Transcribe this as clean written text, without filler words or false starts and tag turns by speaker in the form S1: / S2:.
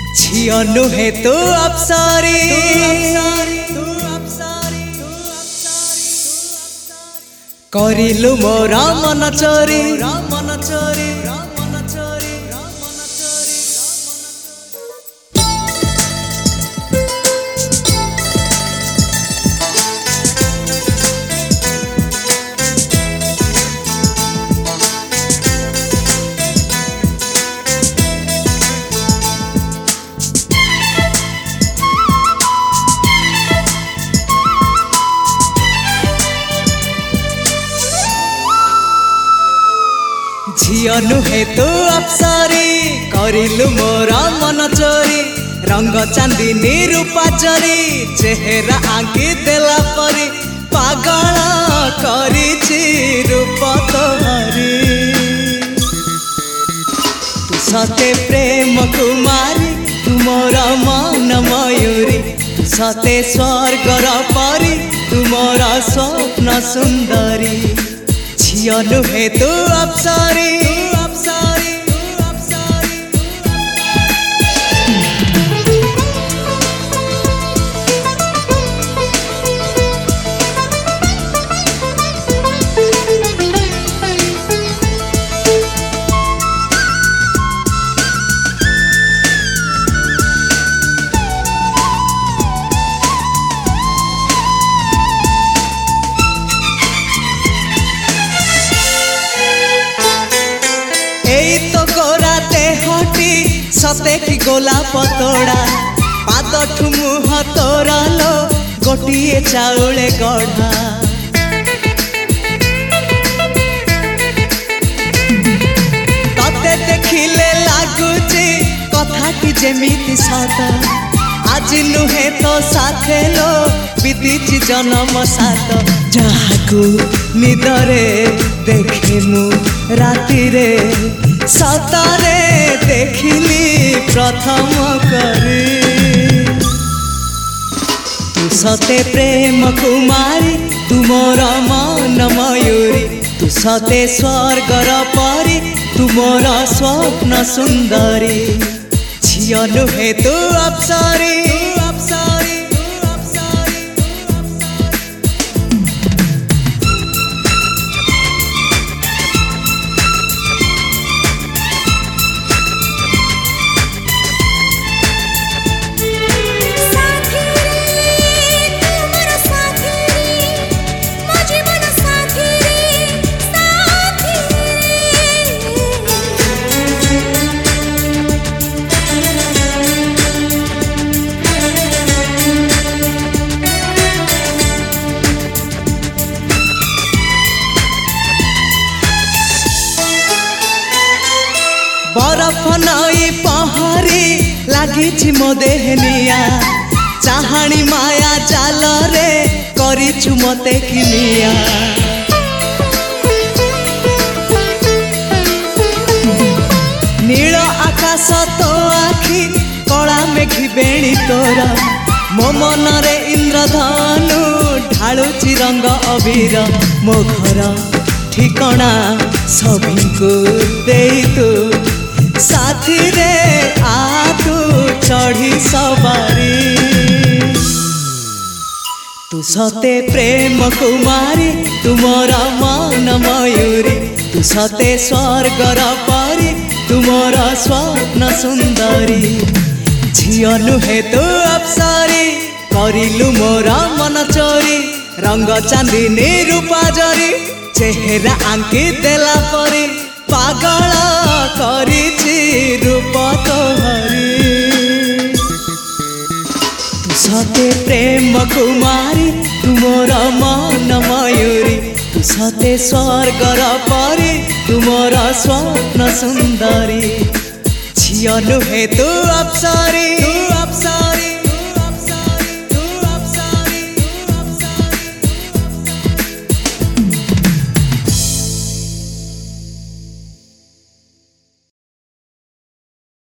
S1: झियो नुहे तू अप्सरी करिलु मोर मन चोरी झियो नुहे तू अप्सरी करिलु मोर मन चोरी रंग चांदनी रूपा चोरी चेहरा आंकी देला परी पागल करिछि रूप तोहरी तू सते प्रेम कुमारी तू मोर मन मयूरी तू सते स्वर्गर परी तू मोर स्वप्न सुंदरी झियो नुहे तू अप्सरी सते की गोलाप तोड़ा पाद ठुमुह तोरा लो गोटिए चाउले गढ़ा तते देखिले लागुची कथा की जेमिति सत आज नुहे तो साथे लो बीतीची जन्म सात जहाकू निदरे देखे मु राति रे सतरे देखिली प्रथम करी तू सते प्रेम कुमारी तू मोर मन मयूरी तू सते स्वर्गर परी तू मोर स्वप्न सुंदरी झियो नुहे तू अप्सरी बरफ नई पहरी लागिछि मो देहनिया चाहाणी माया जाल रे करिछु मते किनिया नील आकाश तो आखि कला मेघी बेणी तोर मो मन रे इंद्रधनु ढालुछि रंग अबीर मो घर ठिकणा सभिଙ୍କୁ देई तू साथी रे आ तू चढ़ी सवारी तू सते प्रेम कुमारी तू मोर मन मयूरी तू सते स्वर्गर परी तू मोर स्वप्न सुंदरी झियो नुहे तू अप्सरी करिलु मोर मन चोरी रंग चांदनी रूपा जरी चेहरा आंकी देला परी पागल करिछि रूप तोहरी तू सते प्रेम कुमारी तू मोर मन मयूरी तू सते स्वर्गर परी तू मोर स्वप्न सुंदरी झियो नुहे तू अप्सरी।